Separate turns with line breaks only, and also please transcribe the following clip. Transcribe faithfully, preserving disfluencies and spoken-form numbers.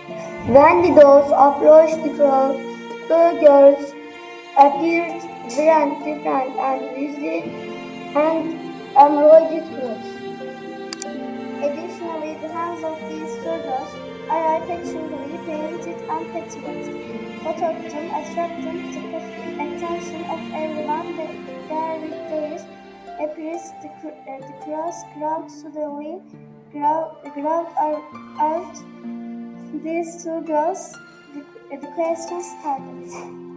When the doors approached the crowd, the girls appeared very different and rigid and embroidered clothes. Additionally, the hands of these two girls are architecturally painted and petite. Both of them attracting the attention of everyone. The, their weekdays appears the, cr- uh, the cross crowd suddenly grow, grow out. These two girls, the, the question started.